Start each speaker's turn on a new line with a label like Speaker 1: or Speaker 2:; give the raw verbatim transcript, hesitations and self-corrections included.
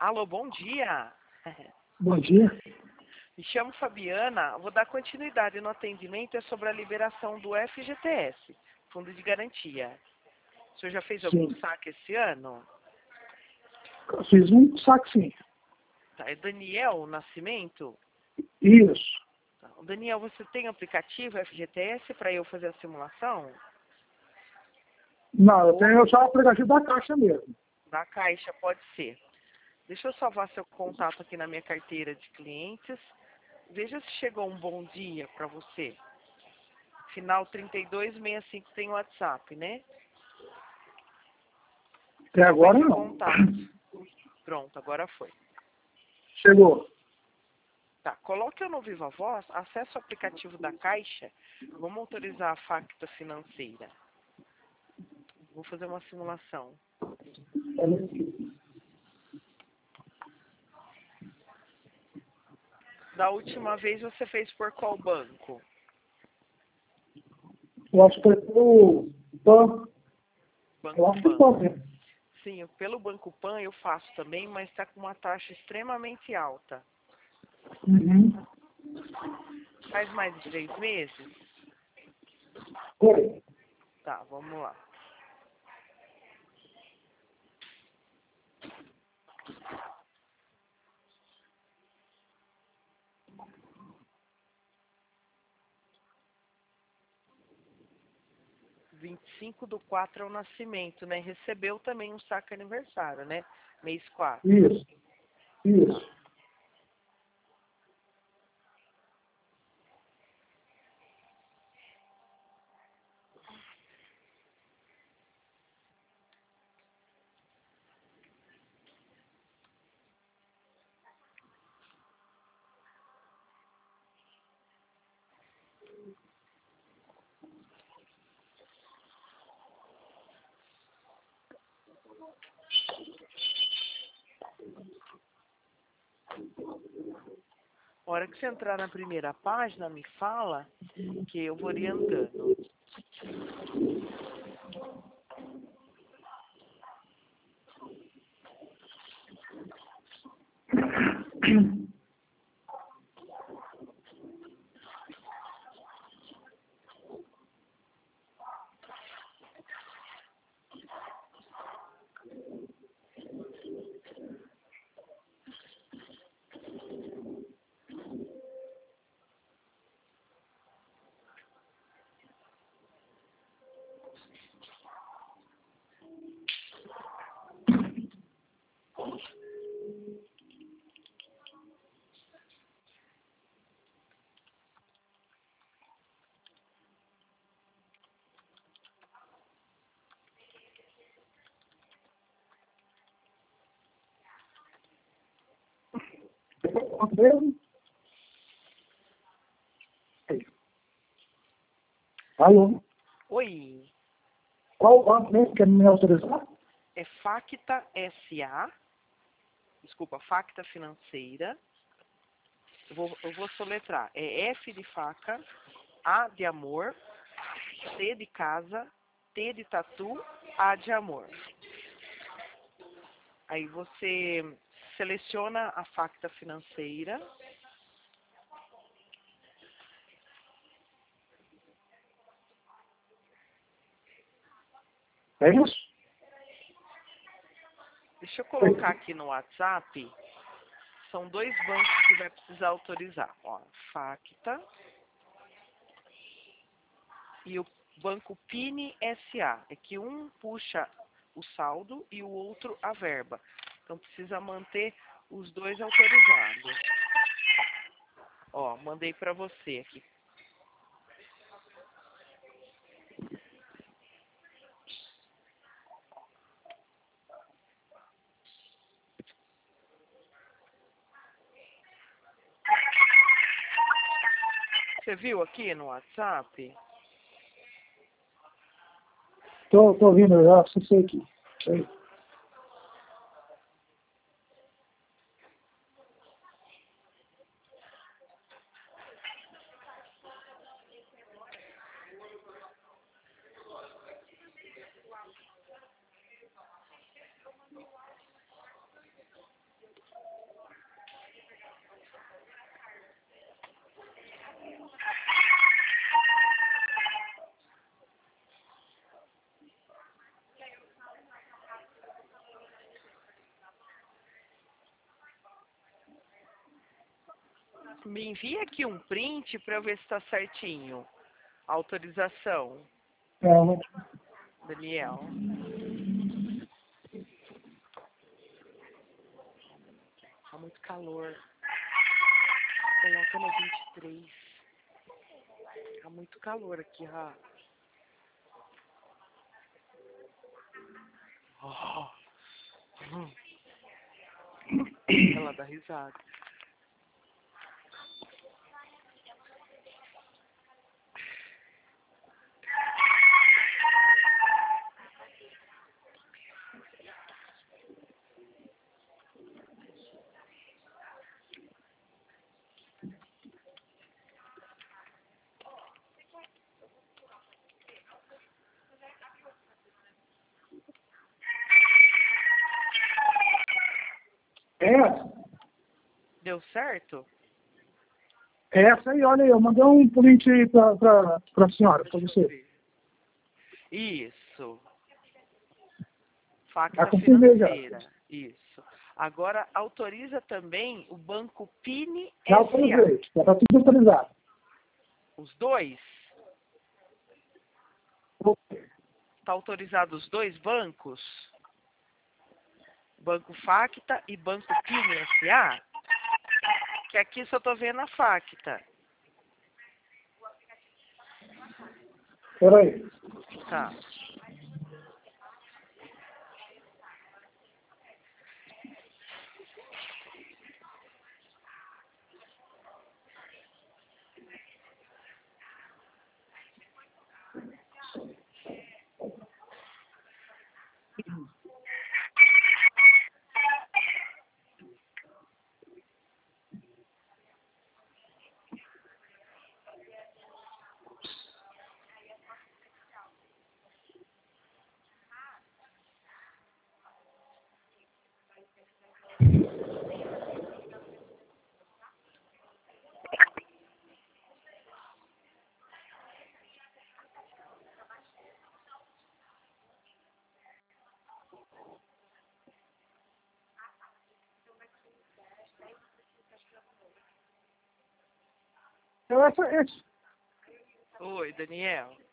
Speaker 1: Alô, bom dia.
Speaker 2: Bom dia.
Speaker 1: Me chamo Fabiana. Vou dar continuidade no atendimento é sobre a liberação do F G T S, Fundo de Garantia. O senhor já fez algum
Speaker 2: Sim.
Speaker 1: saque esse ano?
Speaker 2: Eu fiz um saque, sim.
Speaker 1: Tá, é Daniel Nascimento?
Speaker 2: Isso.
Speaker 1: Tá. Daniel, você tem aplicativo F G T S para eu fazer a simulação?
Speaker 2: Não, eu tenho só o aplicativo da Caixa mesmo.
Speaker 1: Da Caixa, pode ser. Deixa eu salvar seu contato aqui na minha carteira de clientes. Veja se chegou um bom dia para você. Final trinta e dois sessenta e cinco tem WhatsApp, né?
Speaker 2: Até agora
Speaker 1: Salvei seu
Speaker 2: não.
Speaker 1: contato. Pronto, agora foi.
Speaker 2: Chegou.
Speaker 1: Tá, coloque eu no Viva Voz, acesse o aplicativo da Caixa. Vamos autorizar a Facta Financeira. Vou fazer uma simulação. Da última vez você fez por qual banco?
Speaker 2: Eu acho que foi pelo Pan.
Speaker 1: Banco
Speaker 2: Eu acho que
Speaker 1: Pan.
Speaker 2: foi mesmo.
Speaker 1: Sim, pelo Banco Pan eu faço também, mas está com uma taxa extremamente alta.
Speaker 2: Uhum.
Speaker 1: Faz mais de três meses?
Speaker 2: Foi.
Speaker 1: Tá, vamos lá. vinte e cinco do quatro é o nascimento, né? Recebeu também um saque aniversário, né? Mês quatro.
Speaker 2: Isso. Isso.
Speaker 1: A hora que você entrar na primeira página, me fala que eu vou orientando.
Speaker 2: Quanto mesmo? Alô?
Speaker 1: Oi,
Speaker 2: Qual o banco mesmo que quer me autorizar?
Speaker 1: é Facta S A, desculpa, Facta Financeira. Eu vou, eu vou soletrar. É F de faca, A de amor, T de casa, T de tatu, A de amor. Aí você seleciona a Facta Financeira.
Speaker 2: É isso?
Speaker 1: Deixa eu colocar aqui no WhatsApp. São dois bancos que vai precisar autorizar. Ó, Facta e o Banco Pini S A. É que um puxa o saldo e o outro a verba. Então precisa manter os dois autorizados. Ó, mandei para você aqui. Você viu aqui no WhatsApp?
Speaker 2: Tô, tô ouvindo, já acessei aqui. Sei.
Speaker 1: Me envia aqui um print para eu ver se está certinho. Autorização,
Speaker 2: Calma.
Speaker 1: Daniel. Tá muito calor. Coloca no vinte e três. Tá muito calor aqui, Rá. Oh. Hum. Ela dá risada.
Speaker 2: É essa?
Speaker 1: Deu certo?
Speaker 2: É essa aí, olha aí, eu mandei um print aí pra, pra, pra senhora, pra
Speaker 1: Deixa eu
Speaker 2: você.
Speaker 1: ver. Isso.
Speaker 2: Já
Speaker 1: Facta
Speaker 2: confirmei já.
Speaker 1: financeira. Isso. Agora autoriza também o banco Pini
Speaker 2: Já
Speaker 1: S A.
Speaker 2: autorizei, já tá tudo autorizado.
Speaker 1: Os dois?
Speaker 2: Ok.
Speaker 1: Está autorizado os dois bancos? Banco Facta e Banco Pini S A? Que aqui só tô vendo a Facta.
Speaker 2: Peraí.
Speaker 1: Tá.
Speaker 2: Então essa, esse.
Speaker 1: Oi, Daniel.